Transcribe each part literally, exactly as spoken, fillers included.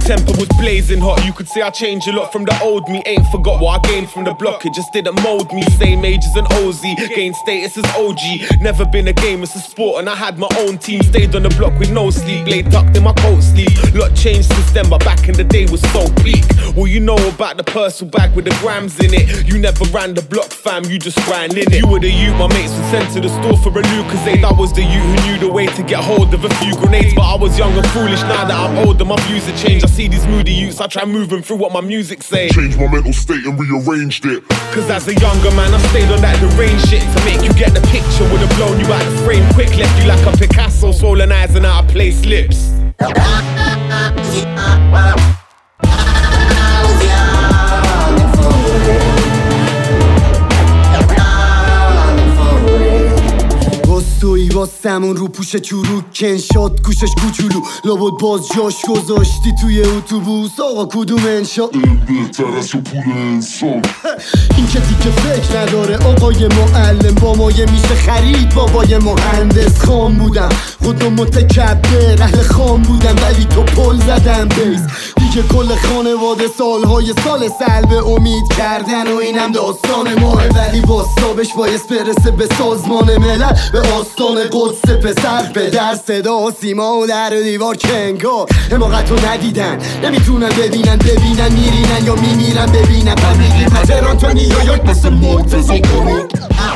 temper was blazing hot. You could say I changed a lot from the old me. Ain't forgot what I gained from the block, it just didn't mold me. Same age as an O Z, gained status as O G. Never been a game, it's a sport, and I had my own team. Stayed on the block with no sleep, blade tucked in my coat sleeve. Lot changed since then, but back in the day was so peak. Well, you know about the Purcell bag with the grams in it. You never ran the block, fam, you just ran in it. You were the youth my mates were sent to the store for a Lucozade. I was the youth who knew the way to get hold of a few grenades. But I was young and foolish, now that I'm older, my views have changed. I see these moody youths, I try moving through what my music say. Changed my mental state and rearranged it. Cause as a younger man, I stayed on that deranged shit. To make you get the picture, would've blown you out the frame quick. Left you like a Picasso, swollen eyes and out of place lips. توی واسمون رو پوش چروک کن شد گوشش کوچولو لابد باز جاش گذاشتی توی اتوبوس آقا کدوم انشا بهتر از پول انسان این که دیگه فکر نداره آقای معلم با مایه میشه خرید بابای مهندس خام بودم خودم متکبر اهل خام بودم ولی تو پل زدم بیس دیگه کل خانواده سالهای سال سلب امید کردن و اینم داستان ماه ولی باستابش باید برسه به سازمان ملل به آستان قدس پسر به در صدا و سیما و در دیوار کنگار حماقت رو ندیدن نمیتونن ببینن ببینن میرینن یا میمیرن ببینن فهمیدی پتران تو نیویورک مثل مرتضی کنید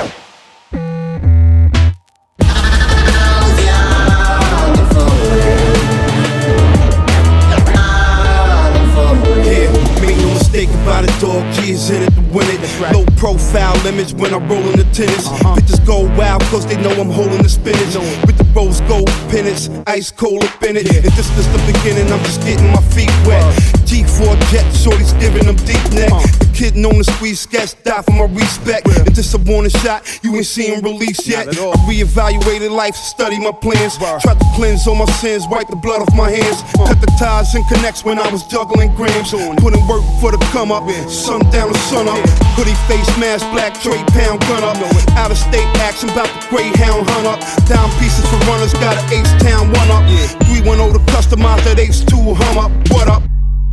About it, dog years in it to win it. Right. Low profile limits when I roll in the tennis. Uh-huh. Bitches go wild cause they know I'm holding the spinach. With the rose gold pennants, ice cold up in it. Yeah. If this is the beginning, I'm just getting my feet wet. Uh-huh. G four jet, shorty's giving them deep neck. Uh-huh. The kid known to squeeze sketch, die for my respect. Yeah. If this a warning shot, you ain't seen release yet. I reevaluated life, study my plans. Wow. Tried to cleanse all my sins, wipe the blood off my hands. Uh-huh. Cut the ties and connects when I was juggling grams. Putting work for the come up. Sun down to sun up. Hoodie face mask, black tray pound gun up. Out of state action, bout the Greyhound hunt up. Down pieces for runners, got an Ace Town one up. three one oh to customize that Ace two hum up. What up?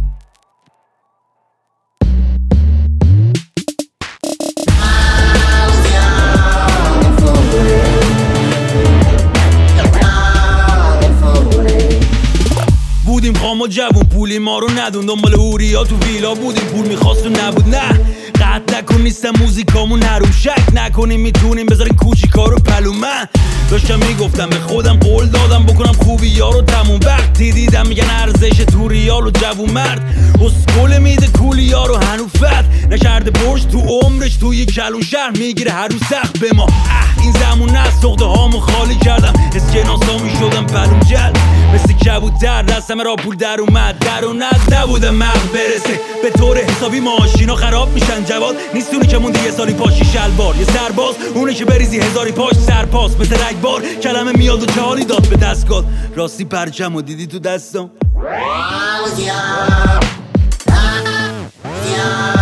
بودیم خام و جوون پولی ما رو ندون دنبال هوریا تو ویلا بودیم پول میخواست و نبود نه قطع نکن نیستم موزیکامون حروم شک نکنیم میتونیم بذاریم کوچیکا رو پلو من داشتم میگفتم به خودم قول دادم بکنم خوبی یارو تموم وقتی دیدم میگن ارزش تو ریال و جوون مرد اسکول میده کولی یارو هنو فت نکرده برش تو عمرش توی کلون شهر میگیره هر رو سخت به ما اه این زمون نه سخته هامو خالی کردم اسکناسا میشدم پلوم جد مثل کبوتر دستم را پول در اومد در و ند نبودم مغ برسه به طور حسابی ماشینا خراب میشن جواد نیستونی که موندی یه سالی پاشی شلوار یه سرباز اونه که بریزی هزاری پاش سرپاس مثل رگبار کلمه میاد و چهاری داد به دستگاه راستی پرچم و دیدی تو دستم